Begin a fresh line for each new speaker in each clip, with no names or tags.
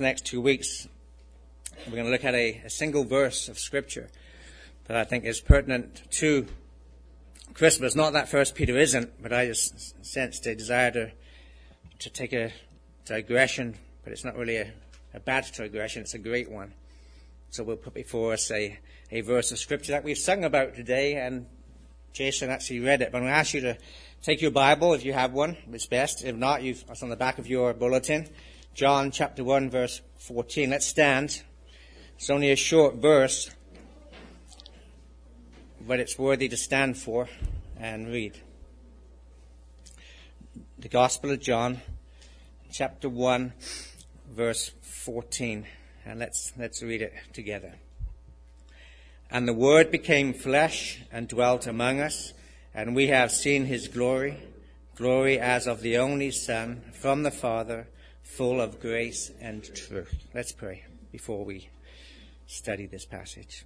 the next 2 weeks, we're going to look at a single verse of Scripture that I think is pertinent to Christmas. Not that 1 Peter isn't, but I just sensed a desire to take a digression, but it's not really a bad digression, it's a great one. So we'll put before us a verse of Scripture that we've sung about today, and Jason actually read it. But I'm going to ask you to take your Bible, if you have one, it's best. If not, it's on the back of your bulletin. John chapter 1, verse 14. Let's stand. It's only a short verse, but it's worthy to stand for and read. The Gospel of John, chapter 1, verse 14. And let's read it together. And the Word became flesh and dwelt among us, and we have seen his glory, glory as of the only Son from the Father, full of grace and truth. Let's pray before we study this passage.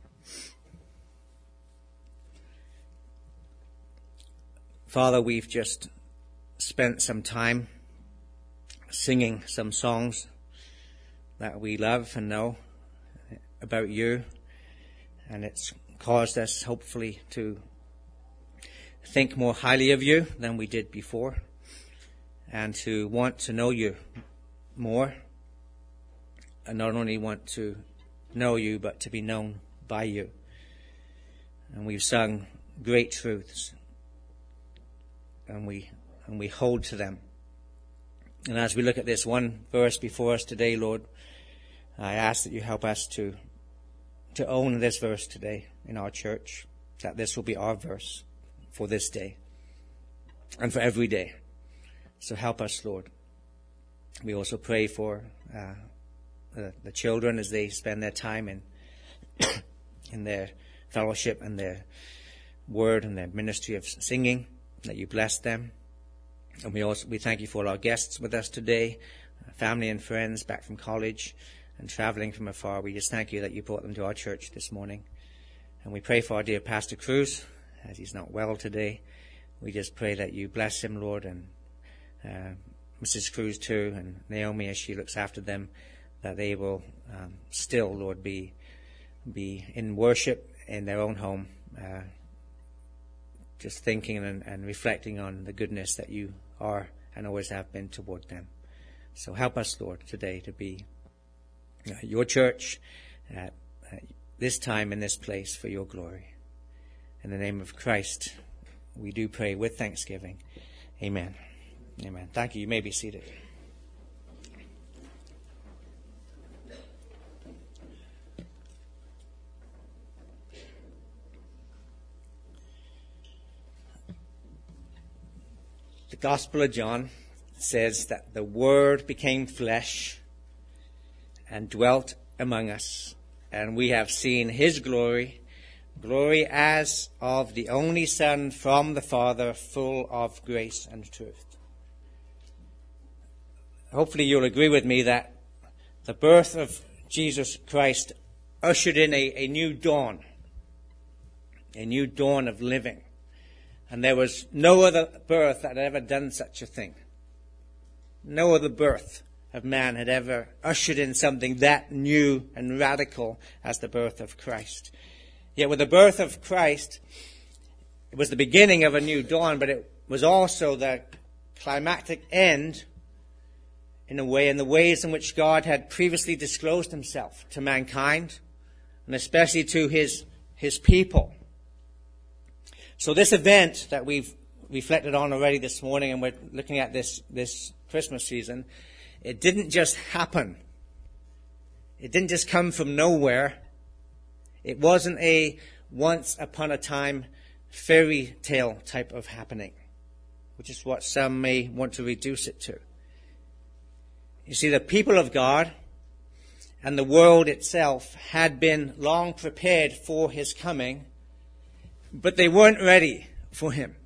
Father, we've just spent some time singing some songs that we love and know about you, and it's caused us hopefully to think more highly of you than we did before, and to want to know you more, and not only want to know you but to be known by you. And we've sung great truths, and we hold to them. And as we look at this one verse before us today, Lord, I ask that you help us to own this verse today in our church, that this will be our verse for this day and for every day. So help us, Lord. We also pray for the children as they spend their time in their fellowship and their word and their ministry of singing, that you bless them. And we thank you for our guests with us today, family and friends back from college and traveling from afar. We just thank you that you brought them to our church this morning. And we pray for our dear Pastor Cruz, as he's not well today. We just pray that you bless him, Lord, and Mrs. Cruz too, and Naomi as she looks after them, that they will still, Lord, be in worship in their own home, just thinking and reflecting on the goodness that you are and always have been toward them. So help us, Lord, today to be your church at this time in this place for your glory. In the name of Christ, we do pray with thanksgiving. Amen. Amen. Thank you. You may be seated. The Gospel of John says that the Word became flesh and dwelt among us, and we have seen his glory, glory as of the only Son from the Father, full of grace and truth. Hopefully you'll agree with me that the birth of Jesus Christ ushered in a new dawn of living. And there was no other birth that had ever done such a thing. No other birth of man had ever ushered in something that new and radical as the birth of Christ. Yet with the birth of Christ, it was the beginning of a new dawn, but it was also the climactic end in the ways in which God had previously disclosed himself to mankind, and especially to his people. So this event that we've reflected on already this morning, and we're looking at this Christmas season, it didn't just happen. It didn't just come from nowhere. It wasn't a once upon a time fairy tale type of happening, which is what some may want to reduce it to. You see, the people of God and the world itself had been long prepared for his coming, but they weren't ready for him.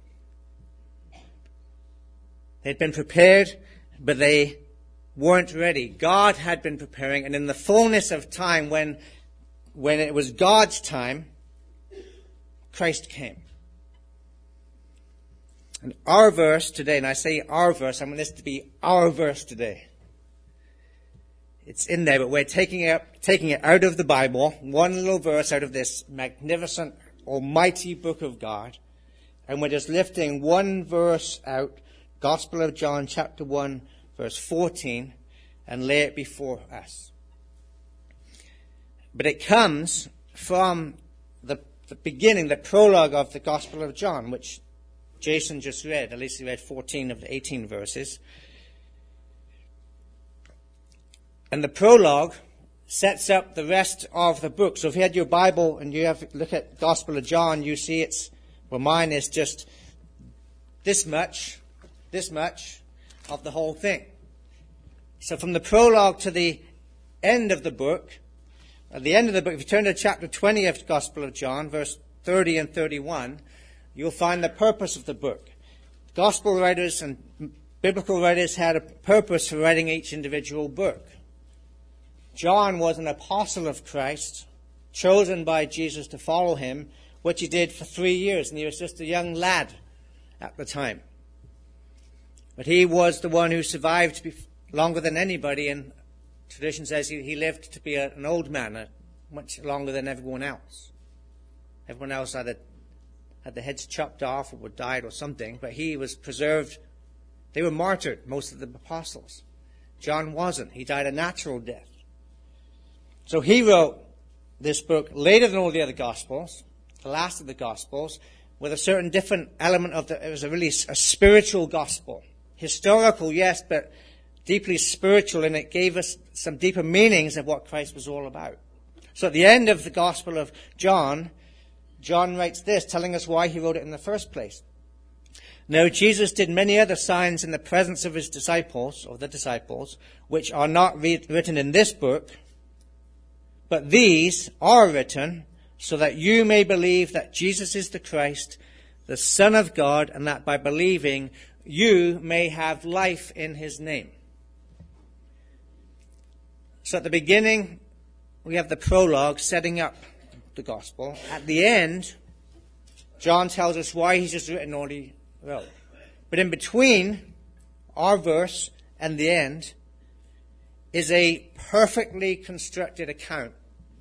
They'd been prepared, but they weren't ready. God had been preparing, and in the fullness of time, when it was God's time, Christ came. And our verse today, and I say our verse, I want this to be our verse today, It's in there, but we're taking it out of the Bible, one little verse out of this magnificent, almighty book of God, and we're just lifting one verse out, Gospel of John, chapter 1, verse 14, and lay it before us. But it comes from the beginning, the prologue of the Gospel of John, which Jason just read. At least he read 14 of the 18 verses. And the prologue sets up the rest of the book. So if you had your Bible and you look at Gospel of John, you see mine is just this much of the whole thing. So from the prologue to the end of the book, at the end of the book, if you turn to chapter 20 of the Gospel of John, verse 30 and 31, you'll find the purpose of the book. Gospel writers and biblical writers had a purpose for writing each individual book. John was an apostle of Christ, chosen by Jesus to follow him, which he did for 3 years, and he was just a young lad at the time. But he was the one who survived longer than anybody, and tradition says he lived to be an old man, much longer than everyone else. Everyone else either had their heads chopped off or died or something, but he was preserved. They were martyred, most of the apostles. John wasn't. He died a natural death. So he wrote this book later than all the other Gospels, the last of the Gospels, with a certain different element it was a spiritual gospel. Historical, yes, but deeply spiritual, and it gave us some deeper meanings of what Christ was all about. So at the end of the Gospel of John, John writes this, telling us why he wrote it in the first place. Now Jesus did many other signs in the presence of his disciples, or the disciples, which are not written in this book, but these are written so that you may believe that Jesus is the Christ, the Son of God, and that by believing you may have life in his name. So at the beginning, we have the prologue setting up the gospel. At the end, John tells us why he's just written all he wrote. But in between our verse and the end is a perfectly constructed account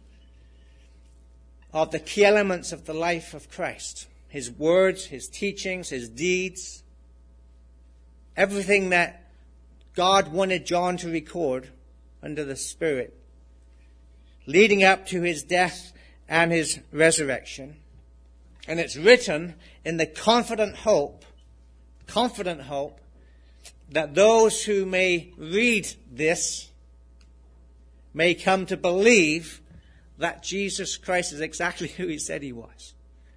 of the key elements of the life of Christ. His words, his teachings, his deeds, everything that God wanted John to record under the Spirit, leading up to his death and his resurrection. And it's written in the confident hope that those who may read this may come to believe that Jesus Christ is exactly who he said he was.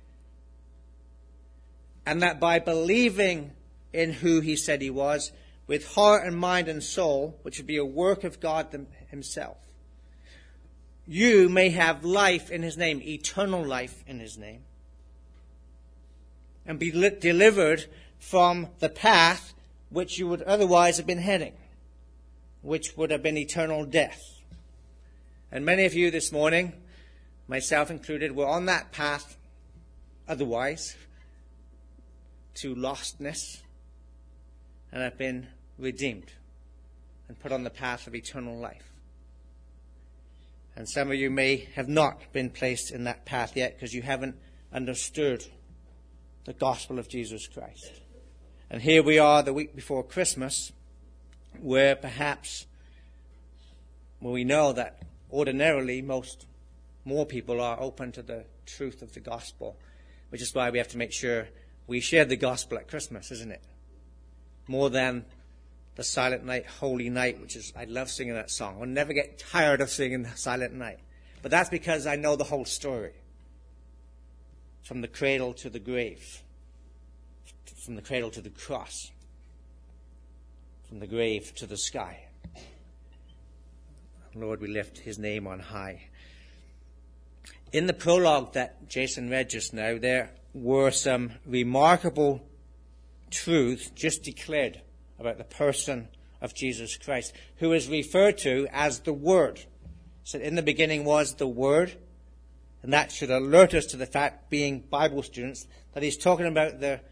And that by believing in who he said he was, with heart and mind and soul, which would be a work of God himself, you may have life in his name, eternal life in his name, and be delivered from the path which you would otherwise have been heading, which would have been eternal death. And many of you this morning, myself included, were on that path otherwise to lostness, and have been redeemed and put on the path of eternal life. And some of you may have not been placed in that path yet because you haven't understood the gospel of Jesus Christ. And here we are the week before Christmas, where perhaps we know that ordinarily more people are open to the truth of the gospel, which is why we have to make sure we share the gospel at Christmas, isn't it? More than the Silent Night, Holy Night, which is, I love singing that song. I'll never get tired of singing the Silent Night. But that's because I know the whole story. From the cradle to the grave. From the cradle to the cross. From the grave to the sky. Lord, we lift his name on high. In the prologue that Jason read just now, there were some remarkable truths just declared about the person of Jesus Christ, who is referred to as the Word. So in the beginning was the Word, and that should alert us to the fact, being Bible students, that he's talking about the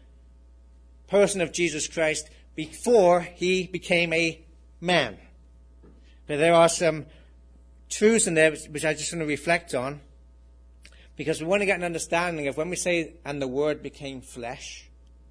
person of Jesus Christ before he became a man. But there are some truths in there which I just want to reflect on, because we want to get an understanding of when we say, and the Word became flesh,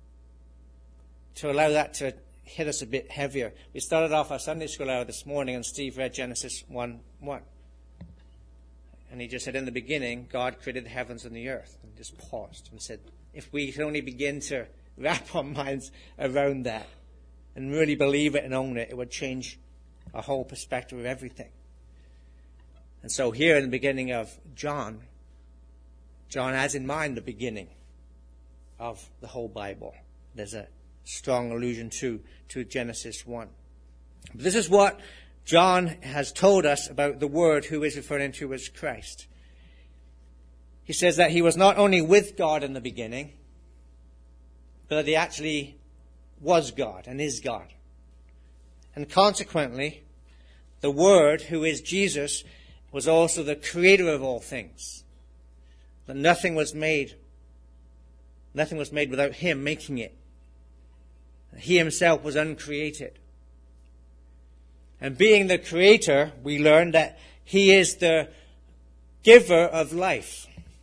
to allow that to hit us a bit heavier. We started off our Sunday school hour this morning, and Steve read Genesis 1:1. And he just said, in the beginning, God created the heavens and the earth. And just paused and said, if we could only begin to wrap our minds around that and really believe it and own it, it would change our whole perspective of everything. And so here in the beginning of John has in mind the beginning of the whole Bible. There's a strong allusion to Genesis 1. But this is what John has told us about the Word, who is referring to as Christ. He says that he was not only with God in the beginning, but that he actually was God and is God. And consequently, the Word, who is Jesus, was also the creator of all things. That nothing was made without him making it. He himself was uncreated. And being the creator, we learn that he is the giver of life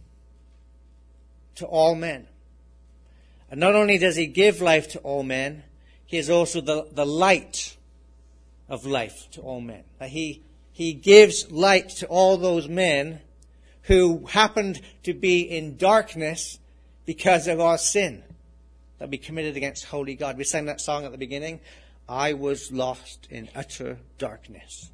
to all men. And not only does he give life to all men, he is also the light of life to all men. That he gives light to all those men who happened to be in darkness because of our sin that we committed against holy God. We sang that song at the beginning, I was lost in utter darkness.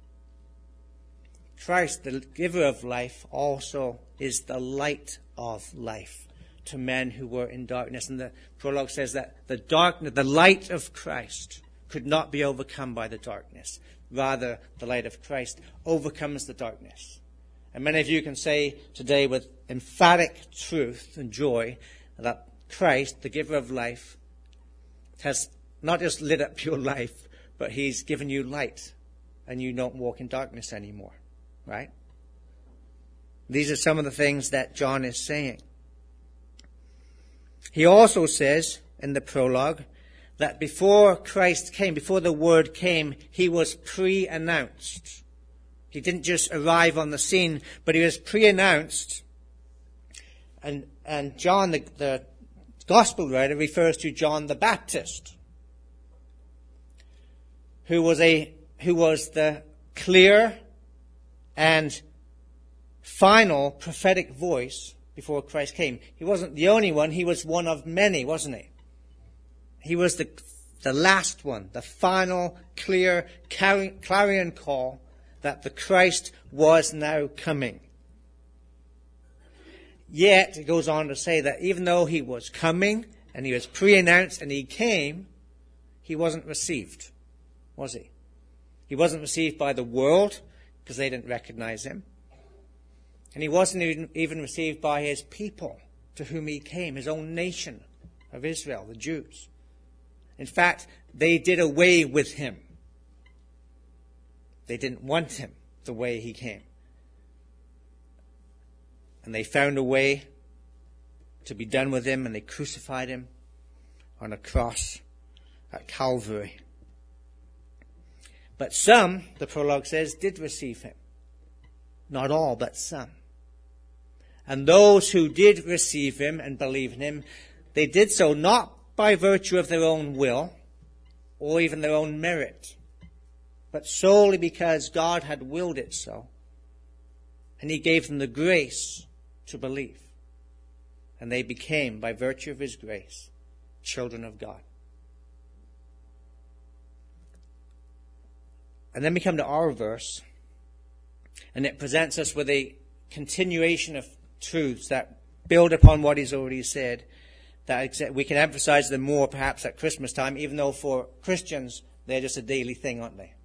Christ, the giver of life, also is the light of life to men who were in darkness. And the prologue says that the light of Christ could not be overcome by the darkness. Rather, the light of Christ overcomes the darkness. And many of you can say today with emphatic truth and joy that Christ, the giver of life, has not just lit up your life, but he's given you light, and you don't walk in darkness anymore. Right? These are some of the things that John is saying. He also says in the prologue that before Christ came, before the Word came, he was pre-announced. He didn't just arrive on the scene, but he was pre-announced. And John, the Gospel writer, refers to John the Baptist, who was the clear and final prophetic voice before Christ came. He wasn't the only one. He was one of many, wasn't he? He was the last one, the final, clear, clarion call that the Christ was now coming. Yet, it goes on to say that even though he was coming, and he was pre-announced, and he came, he wasn't received, was he? He wasn't received by the world, because they didn't recognize him. And he wasn't even received by his people, to whom he came, his own nation of Israel, the Jews. In fact, they did away with him. They didn't want him the way he came. And they found a way to be done with him, and they crucified him on a cross at Calvary. But some, the prologue says, did receive him. Not all, but some. And those who did receive him and believe in him, they did so not by virtue of their own will or even their own merit, but solely because God had willed it so. And he gave them the grace to believe. And they became, by virtue of his grace, children of God. And then we come to our verse, and it presents us with a continuation of truths that build upon what he's already said, that we can emphasize them more perhaps at Christmas time, even though for Christians they're just a daily thing, aren't they?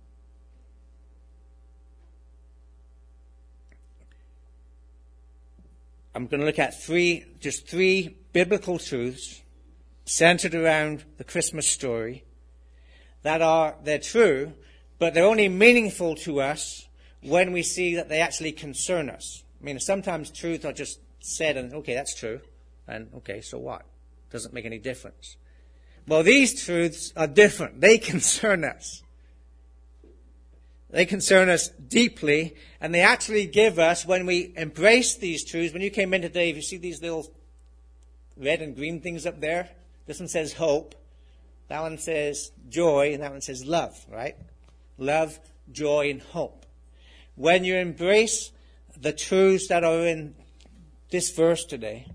I'm going to look at just three biblical truths centered around the Christmas story they're true, but they're only meaningful to us when we see that they actually concern us. I mean, sometimes truths are just said and, okay, that's true, and okay, so what? Doesn't make any difference. Well, these truths are different. They concern us. They concern us deeply, and they actually give us, when we embrace these truths, when you came in today, if you see these little red and green things up there, this one says hope, that one says joy, and that one says love, right? Love, joy, and hope. When you embrace the truths that are in this verse today,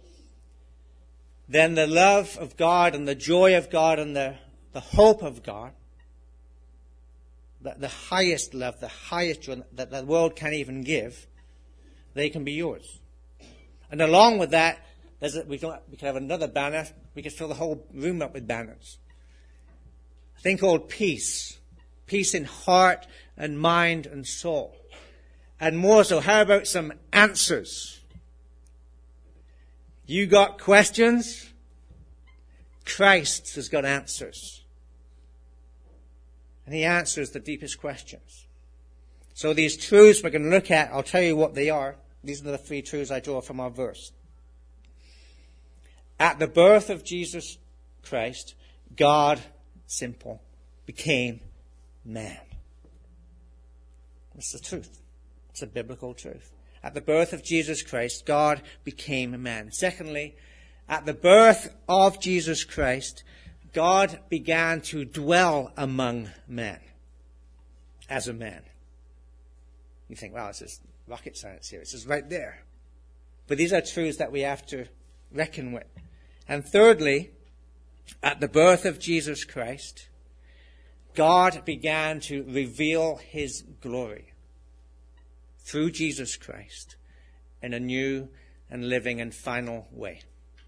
then the love of God and the joy of God and the hope of God, the highest love, the highest joy that the world can't even give, they can be yours. And along with that, we can have another banner. We could fill the whole room up with banners. A thing called peace. Peace in heart and mind and soul. And more so, how about some answers? You got questions? Christ has got answers. And he answers the deepest questions. So these truths we're going to look at, I'll tell you what they are. These are the three truths I draw from our verse. At the birth of Jesus Christ, God, simple, became man. That's the truth. It's a biblical truth. At the birth of Jesus Christ, God became a man. Secondly, at the birth of Jesus Christ, God began to dwell among men as a man. You think, wow, it's just rocket science here. It's just right there. But these are truths that we have to reckon with. And thirdly, at the birth of Jesus Christ, God began to reveal his glory through Jesus Christ in a new and living and final way.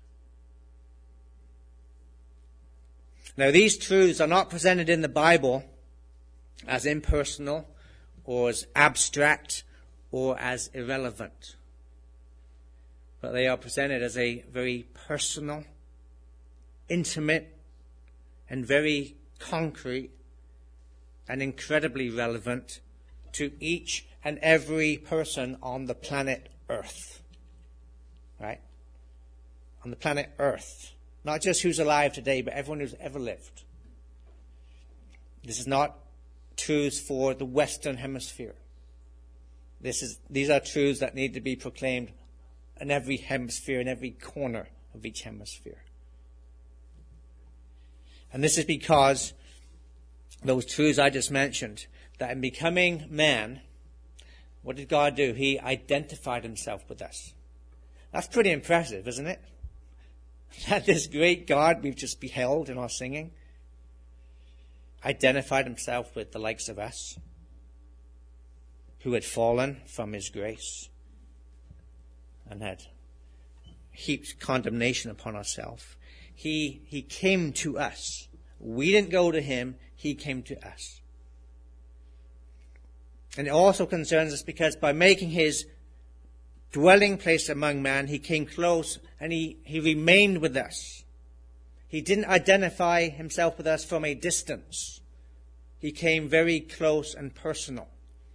Now, these truths are not presented in the Bible as impersonal or as abstract or as irrelevant, but they are presented as a very personal, intimate, and very concrete and incredibly relevant to each and every person on the planet Earth. Right? On the planet Earth. Not just who's alive today, but everyone who's ever lived. This is not truths for the Western Hemisphere. These are truths that need to be proclaimed in every hemisphere, in every corner of each hemisphere. And this is because those truths I just mentioned, that in becoming man, what did God do? He identified himself with us. That's pretty impressive, isn't it? That this great God we've just beheld in our singing identified himself with the likes of us who had fallen from his grace and had heaped condemnation upon ourselves. He came to us. We didn't go to him. He came to us. And it also concerns us because by making his dwelling place among man, he came close and he remained with us. He didn't identify himself with us from a distance. He came very close and personal.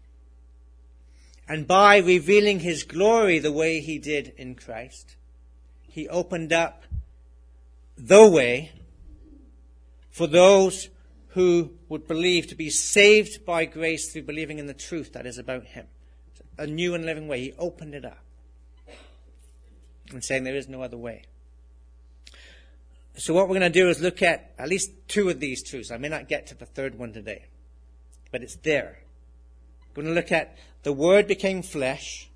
And by revealing his glory the way he did in Christ, he opened up the way for those who would believe to be saved by grace through believing in the truth that is about him. A new and living way. He opened it up. And saying there is no other way. So what we're going to do is look at least two of these truths. I may not get to the third one today, but it's there. We're going to look at the Word became flesh,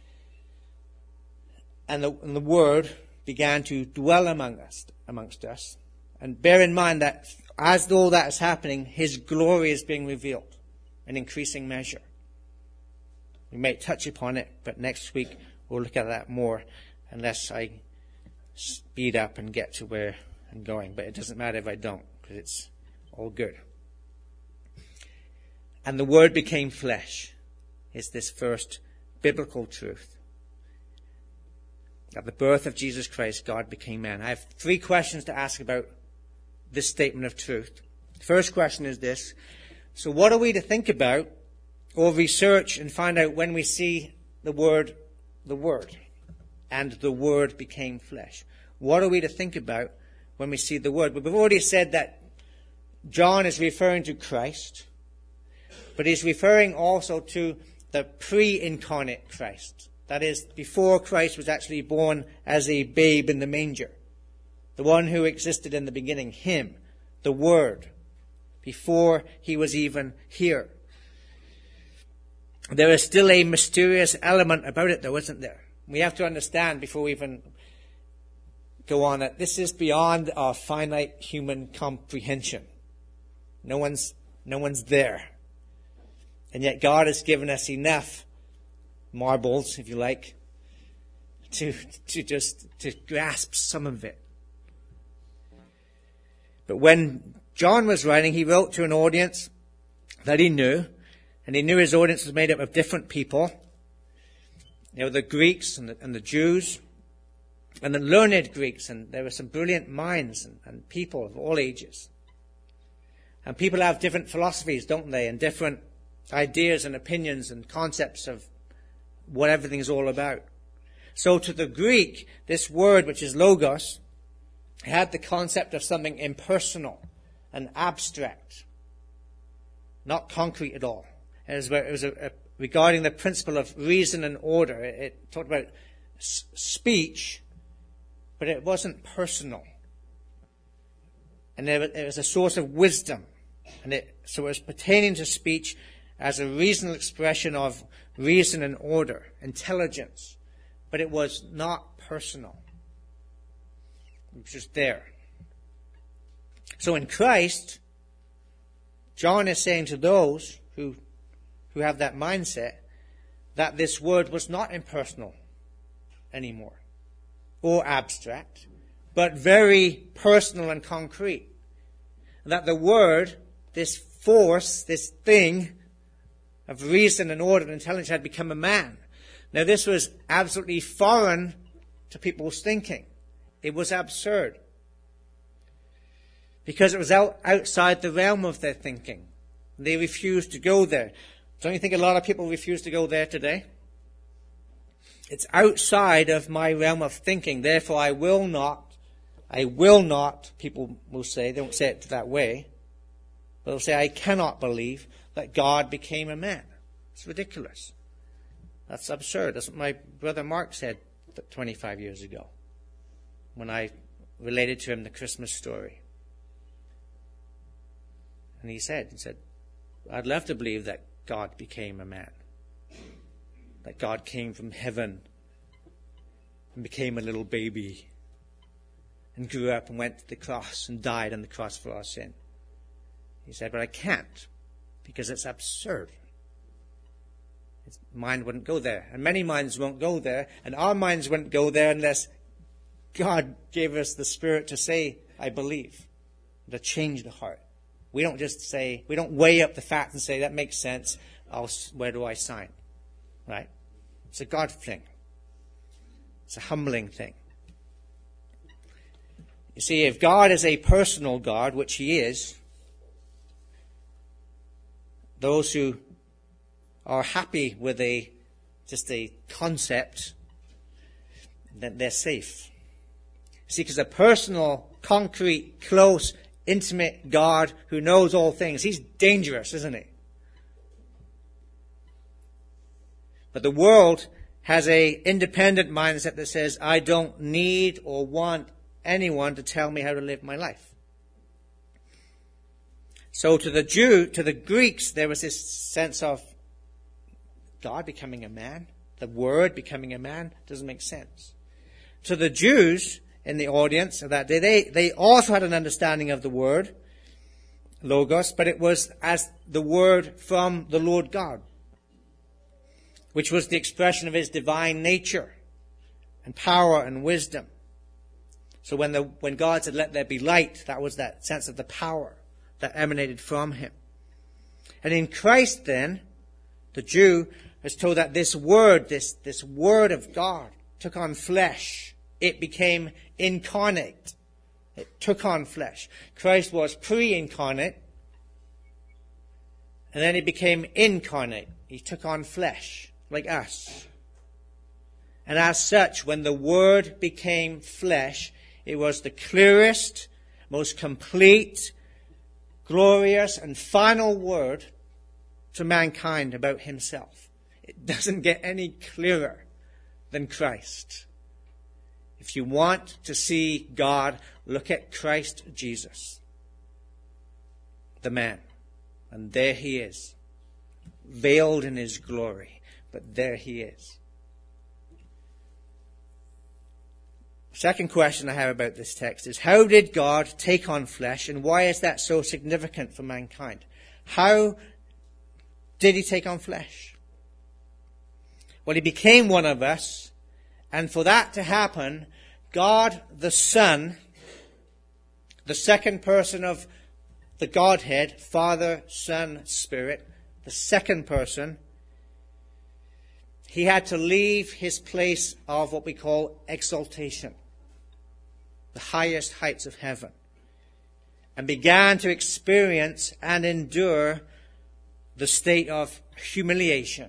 and the Word began to dwell amongst us. And bear in mind that as all that is happening, his glory is being revealed in increasing measure. We may touch upon it, but next week we'll look at that more, unless I speed up and get to where I'm going. But it doesn't matter if I don't, because it's all good. And the Word became flesh is this first biblical truth. At the birth of Jesus Christ, God became man. I have three questions to ask about this statement of truth. The first question is this. So what are we to think about or research and find out when we see the Word, and the Word became flesh? What are we to think about when we see the Word? But we've already said that John is referring to Christ. But he's referring also to the pre-incarnate Christ. That is, before Christ was actually born as a babe in the manger. The one who existed in the beginning, him, the Word, before he was even here. There is still a mysterious element about it, though, isn't there? We have to understand before we even go on that this is beyond our finite human comprehension. No one's there. And yet God has given us enough marbles, if you like, to grasp some of it. But when John was writing, he wrote to an audience that he knew, and he knew his audience was made up of different people. There were the Greeks and the Jews, and the learned Greeks, and there were some brilliant minds and people of all ages. And people have different philosophies, don't they, and different ideas and opinions and concepts of what everything is all about. So to the Greek, this word, which is logos, had the concept of something impersonal and abstract, not concrete at all. It was regarding the principle of reason and order. It talked about speech, but it wasn't personal. And it was a source of wisdom. So it was pertaining to speech as a reasonable expression of reason and order, intelligence. But it was not personal. It was just there. So in Christ, John is saying to those who have that mindset that this word was not impersonal anymore or abstract, but very personal and concrete. And that the word, this force, this thing of reason and order and intelligence had become a man. Now this was absolutely foreign to people's thinking. It was absurd. Because it was outside the realm of their thinking. They refused to go there. Don't you think a lot of people refuse to go there today? It's outside of my realm of thinking. Therefore I will not, people will say, they won't say it that way, but they'll say, I cannot believe that God became a man. It's ridiculous. That's absurd. That's what my brother Mark said 25 years ago when I related to him the Christmas story. And he said, I'd love to believe that God became a man. That God came from heaven and became a little baby and grew up and went to the cross and died on the cross for our sin. He said, but I can't because it's absurd. His mind wouldn't go there. And many minds won't go there. And our minds wouldn't go there unless God gave us the Spirit to say, I believe, to change the heart. We don't just say, we don't weigh up the facts and say, that makes sense. Where do I sign? Right? It's a God thing. It's a humbling thing. You see, if God is a personal God, which He is, those who are happy with just a concept, then they're safe. See, because a personal, concrete, close, intimate God who knows all things, He's dangerous, isn't He? But the world has a independent mindset that says, I don't need or want anyone to tell me how to live my life. So to the Greeks, there was this sense of God becoming a man, the Word becoming a man. Doesn't make sense. To the Jews in the audience of that day, they also had an understanding of the word, logos, but it was as the word from the Lord God, which was the expression of His divine nature and power and wisdom. So when God said, let there be light, that was that sense of the power that emanated from Him. And in Christ then, the Jew is told that this word, this word of God took on flesh. It became incarnate. It took on flesh. Christ was pre-incarnate, and then He became incarnate. He took on flesh, like us. And as such, when the Word became flesh, it was the clearest, most complete, glorious, and final word to mankind about himself. It doesn't get any clearer than Christ. If you want to see God, look at Christ Jesus, the man. And there he is, veiled in his glory. But there he is. Second question I have about this text is, how did God take on flesh, and why is that so significant for mankind? How did he take on flesh? Well, he became one of us, and for that to happen, God the Son, the second person of the Godhead, Father, Son, Spirit, the second person, he had to leave his place of what we call exaltation, the highest heights of heaven, and began to experience and endure the state of humiliation.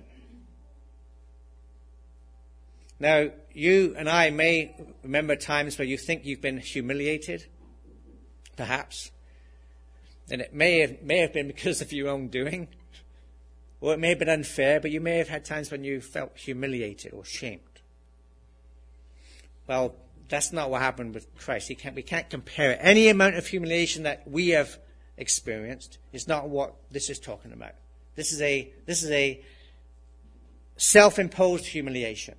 Now, you and I may remember times where you think you've been humiliated, perhaps, and it may have been because of your own doing, or it may have been unfair, but you may have had times when you felt humiliated or shamed. Well, that's not what happened with Christ. We can't compare it. Any amount of humiliation that we have experienced is not what this is talking about. This is a self-imposed humiliation.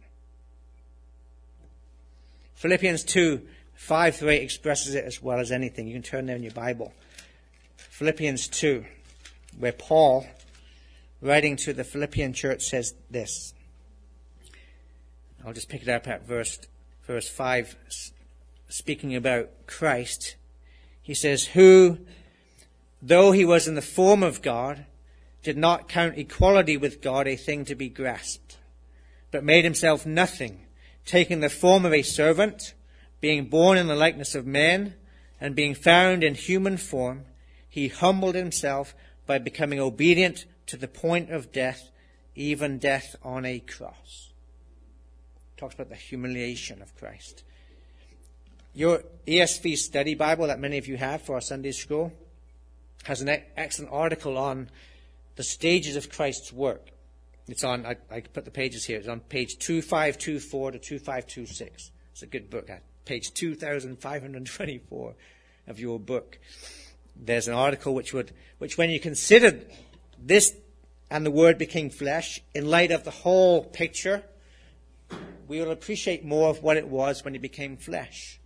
Philippians 2:5-8 expresses it as well as anything. You can turn there in your Bible. Philippians 2, where Paul, writing to the Philippian church, says this. I'll just pick it up at verse 5, speaking about Christ. He says, who, though he was in the form of God, did not count equality with God a thing to be grasped, but made himself nothing, taking the form of a servant, being born in the likeness of men, and being found in human form, he humbled himself by becoming obedient to the point of death, even death on a cross. Talks about the humiliation of Christ. Your ESV study Bible that many of you have for our Sunday school has an excellent article on the stages of Christ's work. It's on, I put the pages here, it's on page 2524 to 2526. It's a good book, page 2524 of your book. There's an article which when you consider this and the Word became flesh, in light of the whole picture, we will appreciate more of what it was when it became flesh.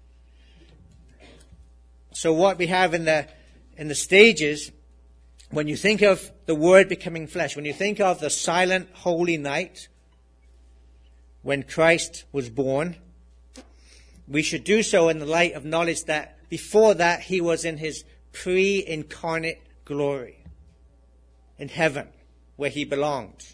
So what we have in the stages, when you think of the Word becoming flesh, when you think of the silent, holy night when Christ was born, we should do so in the light of knowledge that before that he was in his pre-incarnate glory in heaven, where he belonged.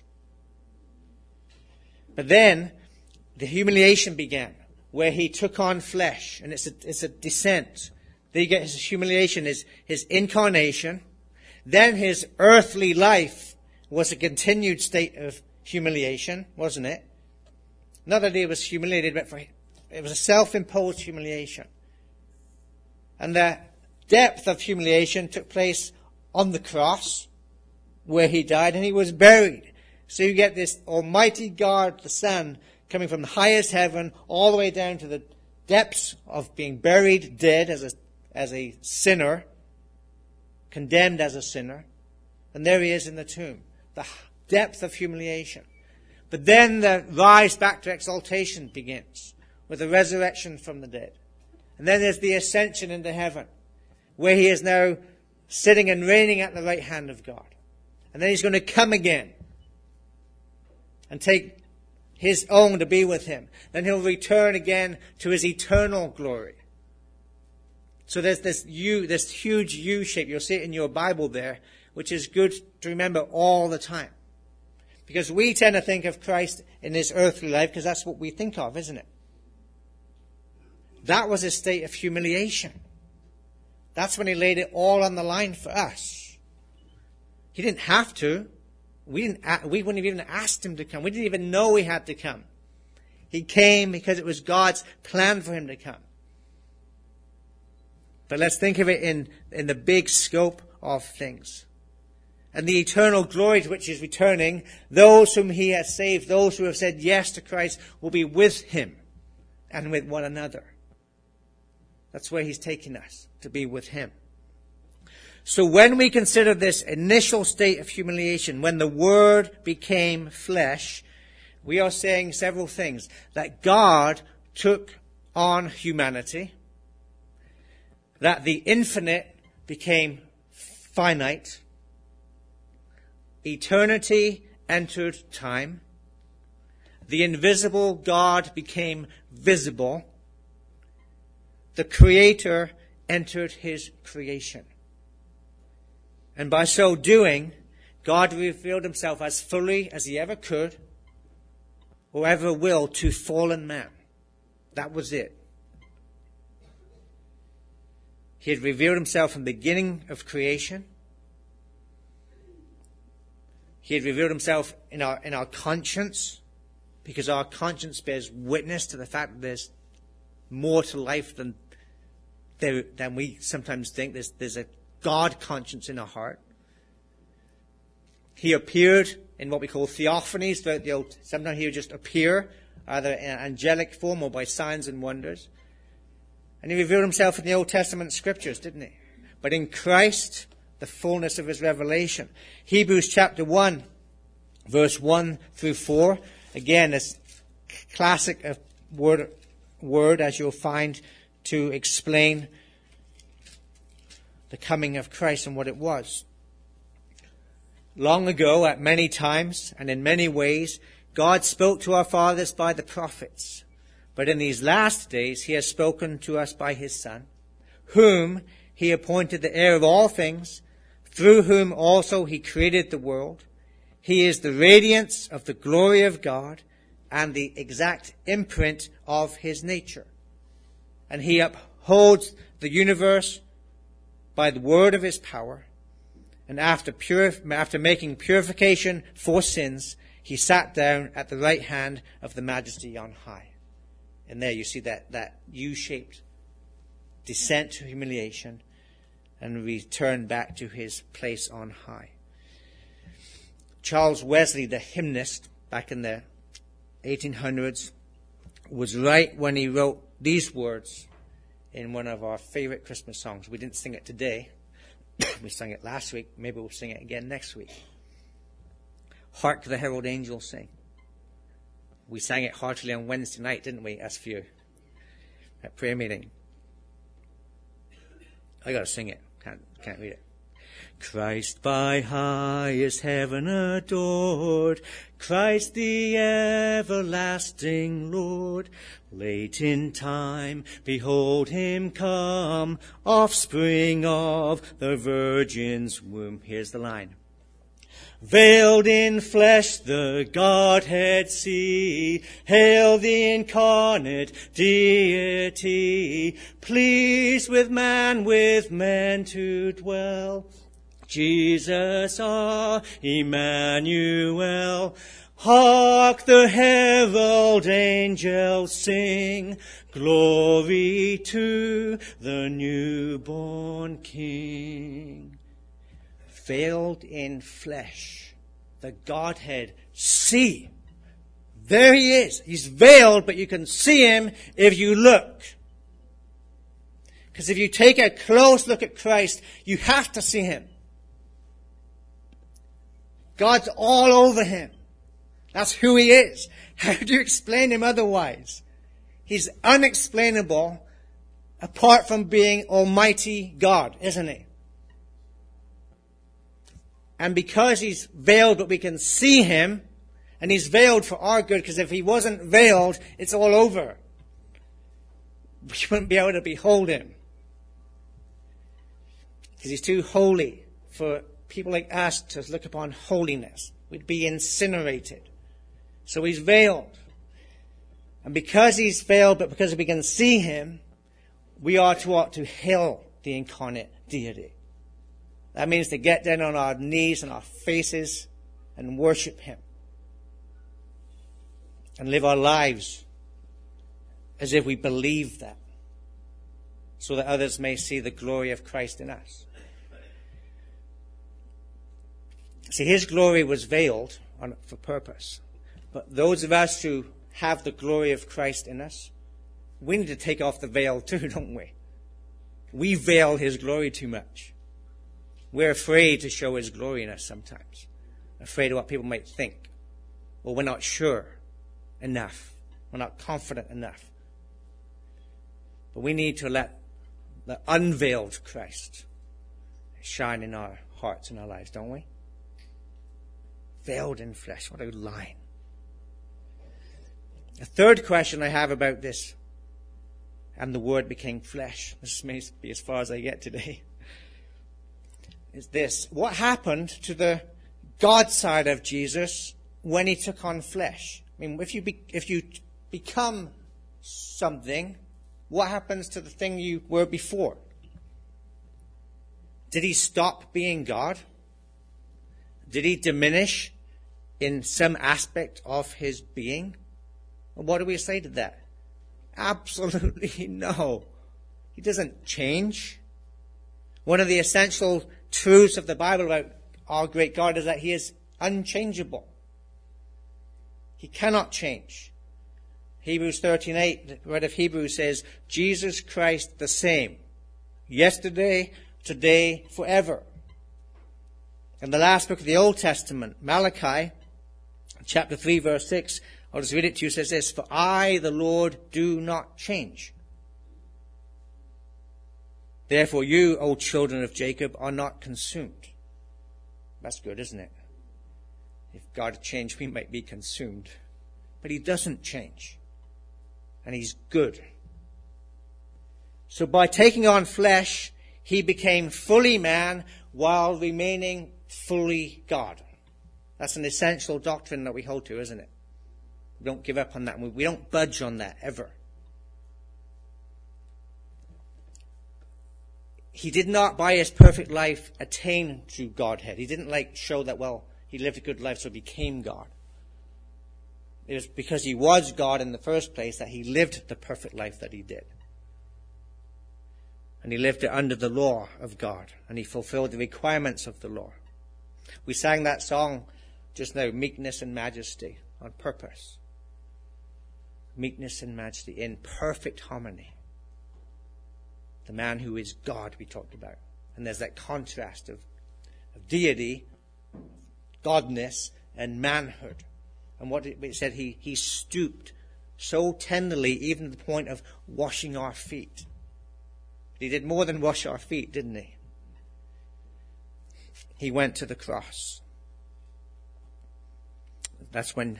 But then the humiliation began, where he took on flesh, and it's a descent. Then you get his humiliation, his incarnation. Then his earthly life was a continued state of humiliation, wasn't it? Not that he was humiliated, but it was a self-imposed humiliation. And the depth of humiliation took place on the cross, where he died, and he was buried. So you get this Almighty God, the Son, coming from the highest heaven all the way down to the depths of being buried, dead as a sinner, condemned as a sinner. And there he is in the tomb. The depth of humiliation. But then the rise back to exaltation begins with the resurrection from the dead. And then there's the ascension into heaven, where he is now sitting and reigning at the right hand of God. And then he's going to come again and take his own to be with him. Then he'll return again to his eternal glory. So there's this huge U shape. You'll see it in your Bible there, which is good to remember all the time. Because we tend to think of Christ in his earthly life because that's what we think of, isn't it? That was a state of humiliation. That's when he laid it all on the line for us. He didn't have to. We wouldn't have even asked him to come. We didn't even know he had to come. He came because it was God's plan for him to come. But let's think of it in the big scope of things. and the eternal glory to which he is returning, those whom he has saved, those who have said yes to Christ, will be with him and with one another. That's where he's taking us, to be with him. So when we consider this initial state of humiliation, when the Word became flesh, we are saying several things. That God took on humanity, that the infinite became finite, eternity entered time, the invisible God became visible, the Creator entered his creation. And by so doing, God revealed himself as fully as he ever could or ever will to fallen man. That was it. He had revealed himself from the beginning of creation. He had revealed himself in our conscience, because our conscience bears witness to the fact that there's more to life than we sometimes think. There's a God conscience in our heart. He appeared in what we call theophanies throughout the Old. Sometimes he would just appear, either in angelic form or by signs and wonders. And he revealed himself in the Old Testament scriptures, didn't he? But in Christ, the fullness of his revelation. Hebrews chapter 1, verse 1 through 4. Again, this classic word as you'll find to explain the coming of Christ and what it was. Long ago, at many times and in many ways, God spoke to our fathers by the prophets. But in these last days, he has spoken to us by his Son, whom he appointed the heir of all things, through whom also he created the world. He is the radiance of the glory of God and the exact imprint of his nature. And he upholds the universe by the word of his power. And after making purification for sins, he sat down at the right hand of the Majesty on high. And there you see that U-shaped descent to humiliation and return back to his place on high. Charles Wesley, the hymnist, back in the 1800s, was right when he wrote these words in one of our favorite Christmas songs. We didn't sing it today. We sang it last week. Maybe we'll sing it again next week. Hark the herald angels sing. We sang it heartily on Wednesday night, didn't we, us few, at prayer meeting. I got to sing it. Can't read it. Christ by highest heaven adored, Christ the everlasting Lord. Late in time, behold him come, offspring of the Virgin's womb. Here's the line. Veiled in flesh the Godhead see, hail the incarnate deity, pleased with men to dwell. Jesus our Emmanuel, hark the herald angels sing, glory to the newborn King. Veiled in flesh, the Godhead see. There he is. He's veiled, but you can see him if you look. Because if you take a close look at Christ, you have to see him. God's all over him. That's who he is. How do you explain him otherwise? He's unexplainable apart from being Almighty God, isn't he? And because he's veiled, but we can see him, and he's veiled for our good, because if he wasn't veiled, it's all over. We wouldn't be able to behold him. Because he's too holy for people like us to look upon holiness. We'd be incinerated. So he's veiled. And because he's veiled, but because we can see him, we are to what? To hail the incarnate deity. That means to get down on our knees and our faces and worship him. And live our lives as if we believe that. So that others may see the glory of Christ in us. See, his glory was veiled for purpose. But those of us who have the glory of Christ in us, we need to take off the veil too, don't we? We veil his glory too much. We're afraid to show his glory in us sometimes. Afraid of what people might think. Or we're not sure enough. We're not confident enough. But we need to let the unveiled Christ shine in our hearts and our lives, don't we? Veiled in flesh. What a line. A third question I have about this, and the Word became flesh. This may be as far as I get today. Is this: what happened to the God side of Jesus when he took on flesh? I mean, if you become something, what happens to the thing you were before? Did he stop being God? Did he diminish in some aspect of his being? And what do we say to that? Absolutely no. He doesn't change. One of the essential truths of the Bible about our great God is that he is unchangeable. He cannot change. Hebrews 13:8, the word of Hebrews says, Jesus Christ the same, yesterday, today, forever. In the last book of the Old Testament, Malachi, chapter 3, verse 6, I'll just read it to you. It says this: for I, the Lord, do not change. Therefore you, O children of Jacob, are not consumed. That's good, isn't it? If God had changed, we might be consumed. But he doesn't change. And he's good. So by taking on flesh, he became fully man while remaining fully God. That's an essential doctrine that we hold to, isn't it? We don't give up on that. We don't budge on that ever. He did not, by his perfect life, attain to Godhead. He didn't show that, well, he lived a good life, so he became God. It was because he was God in the first place that he lived the perfect life that he did. And he lived it under the law of God. And he fulfilled the requirements of the law. We sang that song just now, Meekness and Majesty, on purpose. Meekness and majesty in perfect harmony. The man who is God we talked about. And there's that contrast of deity, godness, and manhood. And what it said, he stooped so tenderly, even to the point of washing our feet. He did more than wash our feet, didn't he? He went to the cross. That's when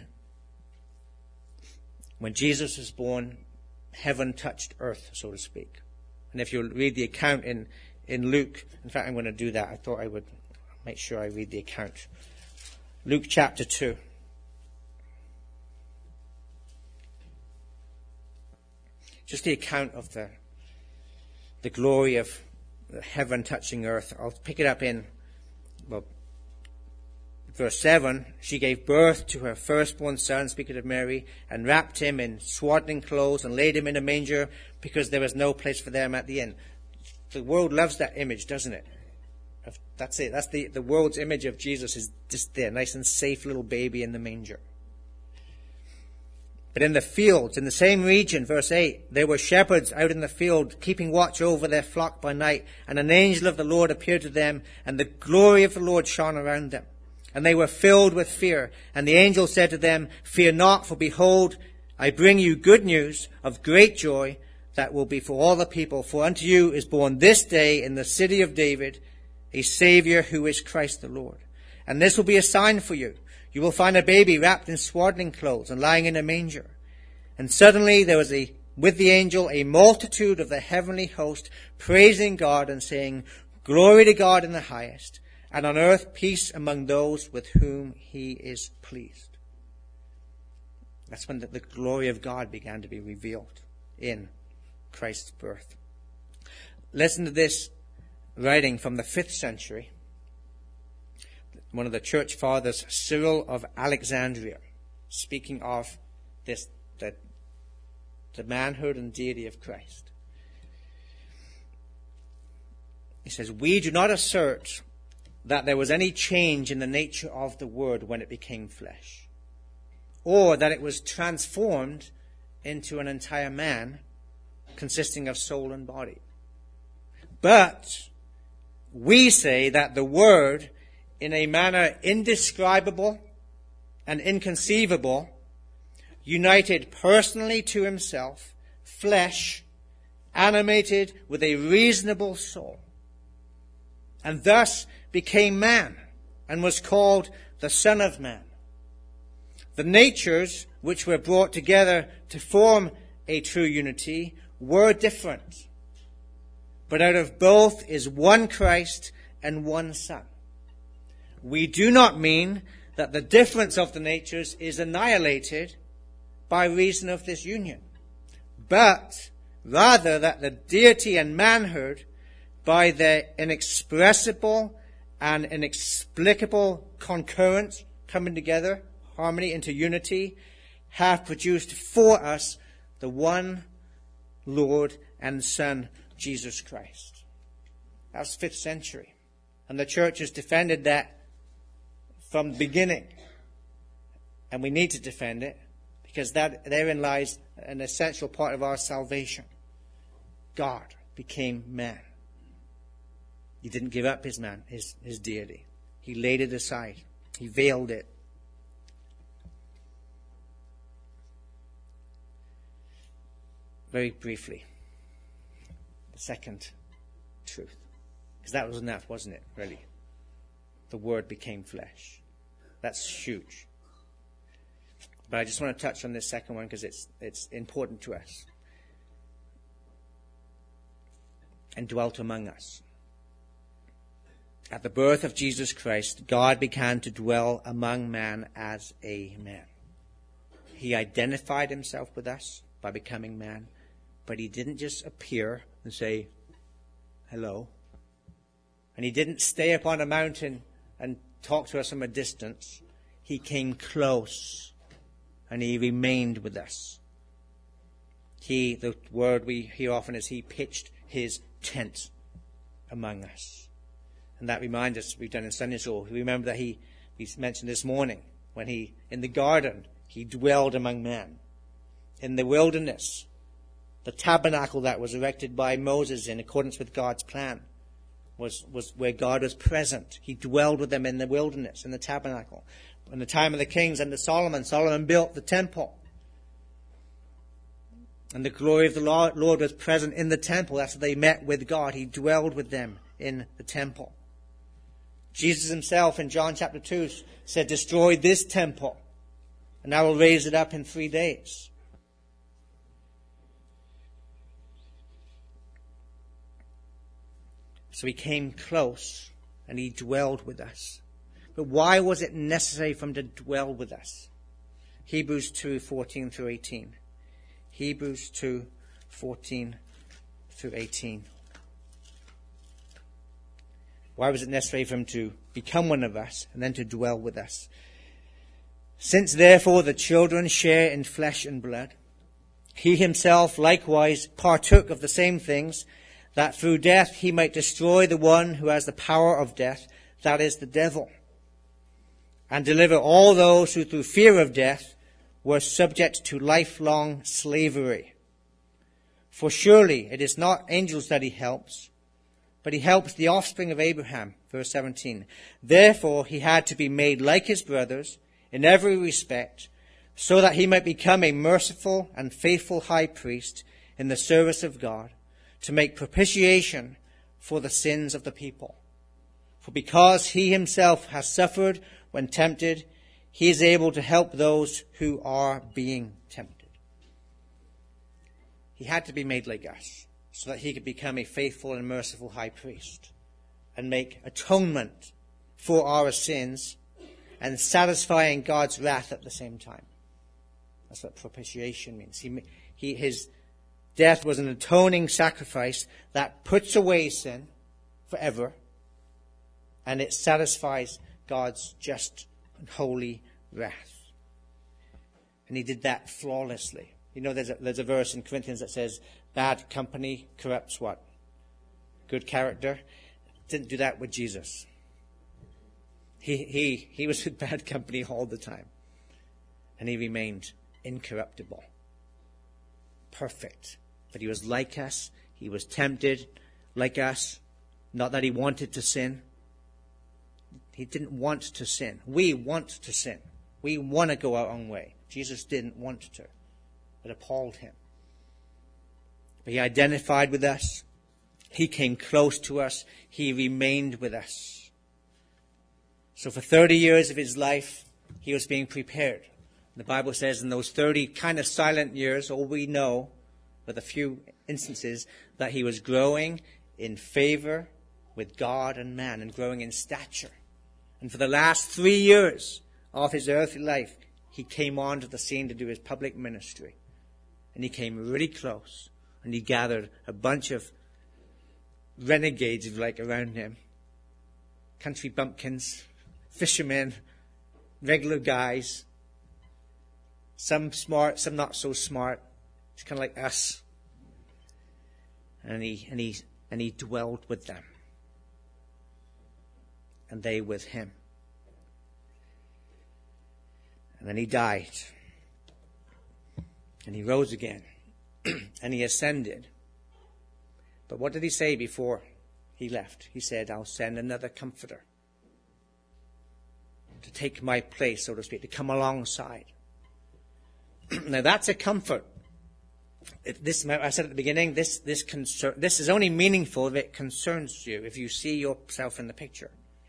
Jesus was born, heaven touched earth, so to speak. And if you read the account in Luke, in fact, I'm going to do that. I thought I would make sure I read the account. Luke chapter 2. Just the account of the glory of heaven touching earth. I'll pick it up in, verse 7. She gave birth to her firstborn son, speaking of Mary, and wrapped him in swaddling clothes and laid him in a manger because there was no place for them at the inn. The world loves that image, doesn't it? That's it. That's the world's image of Jesus, is just there, nice and safe little baby in the manger. But in the fields, in the same region, verse 8, there were shepherds out in the field, keeping watch over their flock by night, and an angel of the Lord appeared to them, and the glory of the Lord shone around them. And they were filled with fear. And the angel said to them, fear not, for behold, I bring you good news of great joy that will be for all the people. For unto you is born this day in the city of David a Savior who is Christ the Lord. And this will be a sign for you. You will find a baby wrapped in swaddling clothes and lying in a manger. And suddenly there was with the angel a multitude of the heavenly host praising God and saying, glory to God in the highest, and on earth peace among those with whom he is pleased. That's when the glory of God began to be revealed in Christ's birth. Listen to this writing from the 5th century. One of the church fathers, Cyril of Alexandria, speaking of this, the manhood and deity of Christ. He says, we do not assert that there was any change in the nature of the Word when it became flesh, or that it was transformed into an entire man consisting of soul and body. But we say that the Word, in a manner indescribable and inconceivable, united personally to himself, flesh, animated with a reasonable soul, and thus became man, and was called the Son of Man. The natures which were brought together to form a true unity were different, but out of both is one Christ and one Son. We do not mean that the difference of the natures is annihilated by reason of this union, but rather that the deity and manhood, by their inexpressible and inexplicable concurrence, coming together, harmony into unity, have produced for us the one Lord and Son, Jesus Christ. That's 5th century. And the church has defended that from the beginning. And we need to defend it, because that therein lies an essential part of our salvation. God became man. He didn't give up his deity. He laid it aside. He veiled it. Very briefly, the second truth. Because that was enough, wasn't it, really? The Word became flesh. That's huge. But I just want to touch on this second one because it's important to us. And dwelt among us. At the birth of Jesus Christ, God began to dwell among man as a man. He identified himself with us by becoming man, but he didn't just appear and say, hello. And he didn't stay upon a mountain and talk to us from a distance. He came close and he remained with us. The word we hear often is he pitched his tent among us. And that reminds us, we've done in Sunday school, we remember that he mentioned this morning, when in the garden, he dwelled among men. In the wilderness, the tabernacle that was erected by Moses in accordance with God's plan was where God was present. He dwelled with them in the wilderness, in the tabernacle. In the time of the kings under Solomon built the temple. And the glory of the Lord was present in the temple. That's where they met with God. He dwelled with them in the temple. Jesus himself in John chapter 2 said, destroy this temple, and I will raise it up in 3 days. So he came close and he dwelled with us. But why was it necessary for him to dwell with us? Hebrews 2:14 through 18. Hebrews 2:14 through 18. Why was it necessary for him to become one of us and then to dwell with us? Since therefore the children share in flesh and blood, he himself likewise partook of the same things, that through death he might destroy the one who has the power of death, that is, the devil, and deliver all those who through fear of death were subject to lifelong slavery. For surely it is not angels that he helps, but he helps the offspring of Abraham. Verse 17. Therefore he had to be made like his brothers in every respect, so that he might become a merciful and faithful high priest in the service of God, to make propitiation for the sins of the people. For because he himself has suffered when tempted, he is able to help those who are being tempted. He had to be made like us, so that he could become a faithful and merciful high priest and make atonement for our sins and satisfying God's wrath at the same time. That's what propitiation means. His death was an atoning sacrifice that puts away sin forever, and it satisfies God's just and holy wrath. And he did that flawlessly. You know, there's a verse in Corinthians that says, bad company corrupts what? Good character. Didn't do that with Jesus. He was with bad company all the time. And he remained incorruptible. Perfect. But he was like us. He was tempted like us. Not that he wanted to sin. He didn't want to sin. We want to sin. We want to go our own way. Jesus didn't want to. It appalled him. But he identified with us. He came close to us. He remained with us. So for 30 years of his life, he was being prepared. The Bible says in those 30 kind of silent years, all we know, with a few instances, that he was growing in favor with God and man and growing in stature. And for the last 3 years of his earthly life, he came onto the scene to do his public ministry. And he came really close. And he gathered a bunch of renegades, if you like, around him. Country bumpkins, fishermen, regular guys. Some smart, some not so smart. It's kind of like us. And he dwelled with them. And they with him. And then he died. And he rose again. And he ascended. But what did he say before he left? He said, I'll send another comforter to take my place, so to speak, to come alongside. Now that's a comfort. This, I said at the beginning, this is only meaningful if it concerns you, if you see yourself in the picture.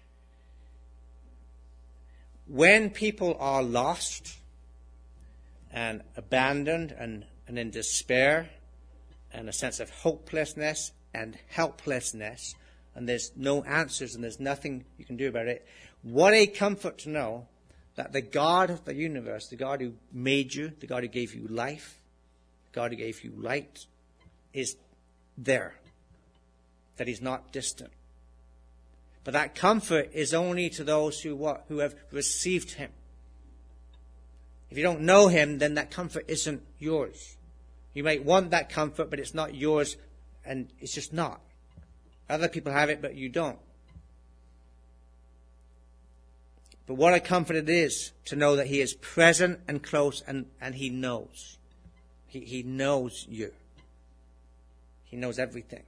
When people are lost and abandoned and in despair and a sense of hopelessness and helplessness, and there's no answers and there's nothing you can do about it, what a comfort to know that the God of the universe, the God who made you, the God who gave you life, the God who gave you light, is there. That he's not distant. But that comfort is only to those who have received him. If you don't know him, then that comfort isn't yours. You might want that comfort, but it's not yours, and it's just not. Other people have it, but you don't. But what a comfort it is to know that he is present and close, and he knows. He knows you. He knows everything.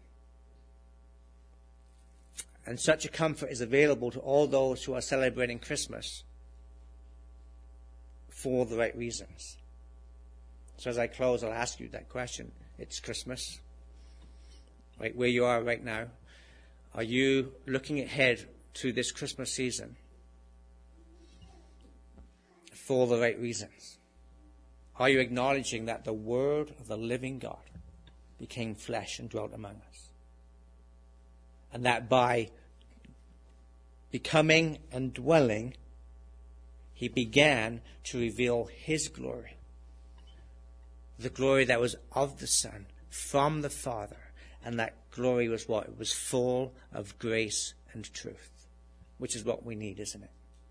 And such a comfort is available to all those who are celebrating Christmas for the right reasons. So as I close, I'll ask you that question. It's Christmas. Right where you are right now. Are you looking ahead to this Christmas season for the right reasons? Are you acknowledging that the Word of the living God became flesh and dwelt among us? And that by becoming and dwelling, he began to reveal his glory. The glory that was of the Son, from the Father. And that glory was what? It was full of grace and truth. Which is what we need, isn't it?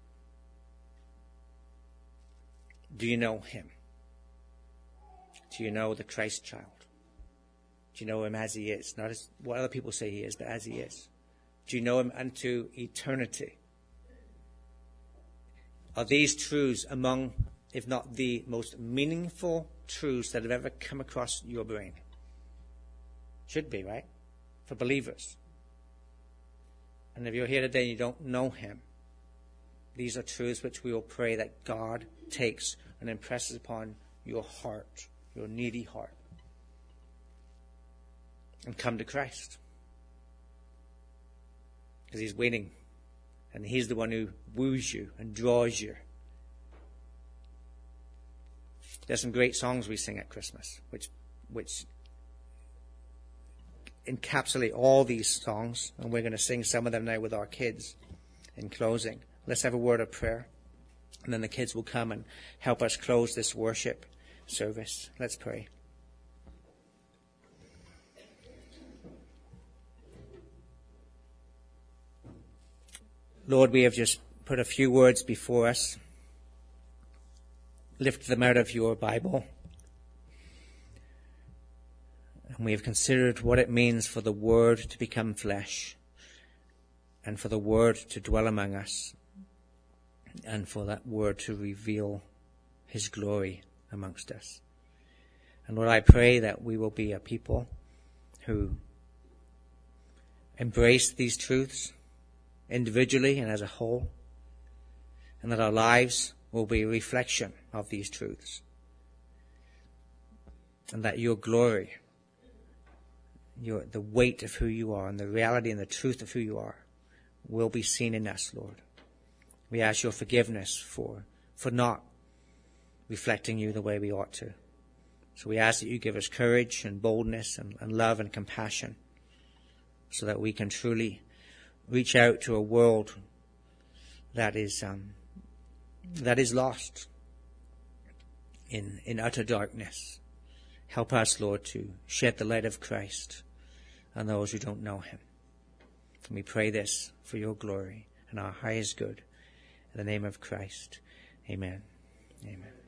Do you know him? Do you know the Christ child? Do you know him as he is? Not as what other people say he is, but as he is. Do you know him unto eternity? Are these truths among, if not the most meaningful truths that have ever come across your brain? Should be, right? For believers. And if you're here today and you don't know him, these are truths which we will pray that God takes and impresses upon your heart, your needy heart. And come to Christ. Because he's waiting. And he's the one who woos you and draws you. There's some great songs we sing at Christmas, which encapsulate all these songs. And we're going to sing some of them now with our kids in closing. Let's have a word of prayer. And then the kids will come and help us close this worship service. Let's pray. Lord, we have just put a few words before us. Lift them out of your Bible. And we have considered what it means for the Word to become flesh and for the Word to dwell among us and for that word to reveal his glory amongst us. And Lord, I pray that we will be a people who embrace these truths individually and as a whole, and that our lives will be a reflection of these truths, and that your glory, the weight of who you are and the reality and the truth of who you are will be seen in us, Lord. We ask your forgiveness for not reflecting you the way we ought to. So we ask that you give us courage and boldness and love and compassion so that we can truly reach out to a world that is lost in utter darkness. Help us, Lord, to shed the light of Christ on those who don't know him. And we pray this for your glory and our highest good. In the name of Christ, amen. Amen.